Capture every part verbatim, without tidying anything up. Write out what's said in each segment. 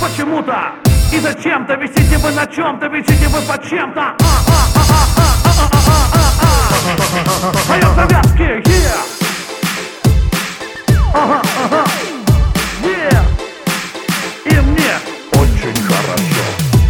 почему-то и зачем-то висите вы на чем-то, висите вы под чем-то. Моё завязки, yeah. Ага, ага, yeah. И мне очень хорошо.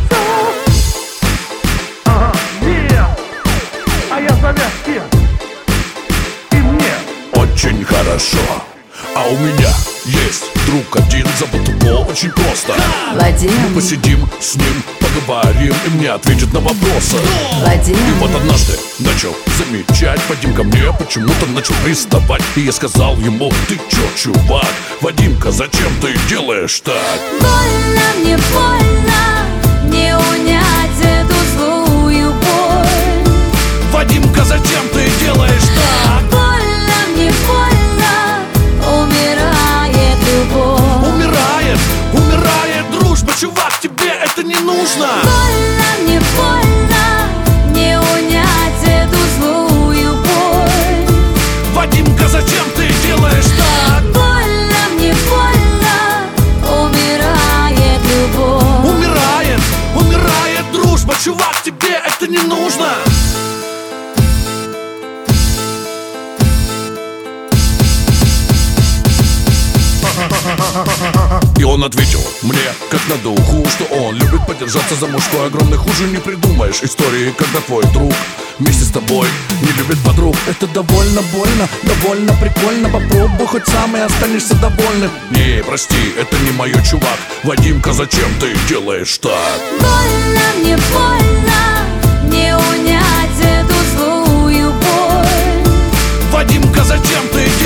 Ага, yeah. А я завязки. И мне очень хорошо. А у меня есть друг один, зовут его очень просто. Вадим. Мы посидим с ним, поговорим, и мне ответит на вопросы. Вадим. И вот однажды начал замечать, Вадим ко мне почему-то начал приставать. И я сказал ему: ты чё, чувак? Вадимка, зачем ты делаешь так? Больно мне, больно, не унять эту злую боль. Вадимка, зачем ты делаешь так? Больно мне, больно, умирает любовь. Умирает, умирает дружба, чувак, тебе это не нужно. Больно мне, больно, не унять эту злую боль. Вадимка, зачем ты делаешь так? Больно мне, больно, умирает любовь. Умирает, умирает дружба, чувак, тебе это не нужно. И он ответил мне, как на духу, что он любит подержаться за мужской огромный. Хуже не придумаешь истории, когда твой друг вместе с тобой не любит подруг. Это довольно больно, довольно прикольно. Попробуй хоть сам и останешься довольным. Не, прости, это не мое, чувак. Вадимка, зачем ты делаешь так? Больно мне, больно, не унять эту злую боль. Вадимка, зачем ты